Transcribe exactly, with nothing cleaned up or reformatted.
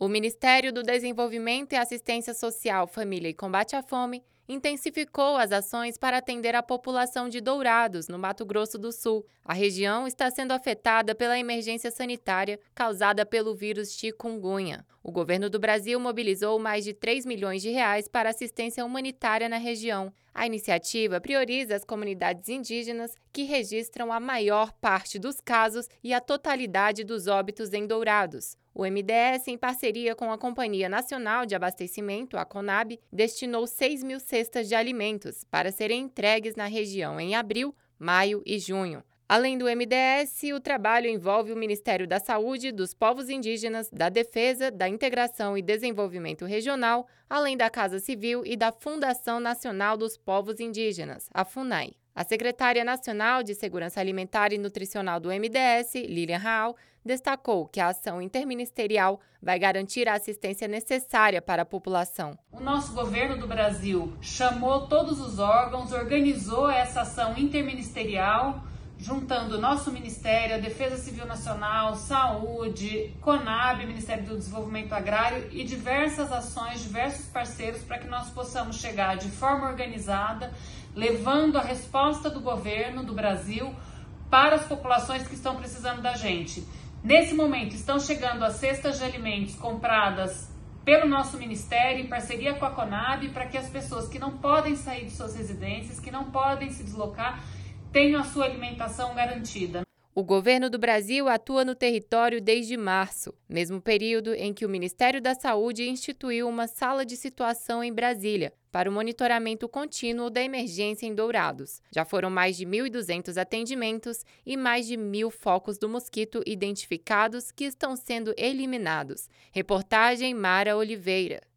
O Ministério do Desenvolvimento e Assistência Social, Família e Combate à Fome intensificou as ações para atender a população de Dourados, no Mato Grosso do Sul. A região está sendo afetada pela emergência sanitária causada pelo vírus chikungunya. O governo do Brasil mobilizou mais de três milhões de reais para assistência humanitária na região. A iniciativa prioriza as comunidades indígenas, que registram a maior parte dos casos e a totalidade dos óbitos em Dourados. O M D S, em parceria com a Companhia Nacional de Abastecimento, a CONAB, destinou seis mil cestas de alimentos para serem entregues na região em abril, maio e junho. Além do M D S, o trabalho envolve o Ministério da Saúde, dos Povos Indígenas, da Defesa, da Integração e Desenvolvimento Regional, além da Casa Civil e da Fundação Nacional dos Povos Indígenas, a FUNAI. A secretária nacional de Segurança Alimentar e Nutricional do M D S, Lilian Raal, destacou que a ação interministerial vai garantir a assistência necessária para a população. O nosso governo do Brasil chamou todos os órgãos, organizou essa ação interministerial, juntando o nosso Ministério, a Defesa Civil Nacional, Saúde, CONAB, Ministério do Desenvolvimento Agrário e diversas ações, diversos parceiros para que nós possamos chegar de forma organizada, levando a resposta do governo do Brasil para as populações que estão precisando da gente. Nesse momento, estão chegando as cestas de alimentos compradas pelo nosso Ministério, em parceria com a CONAB, para que as pessoas que não podem sair de suas residências, que não podem se deslocar, tenham a sua alimentação garantida. O governo do Brasil atua no território desde março, mesmo período em que o Ministério da Saúde instituiu uma sala de situação em Brasília para o monitoramento contínuo da emergência em Dourados. Já foram mais de mil e duzentos atendimentos e mais de mil focos do mosquito identificados que estão sendo eliminados. Reportagem Mara Oliveira.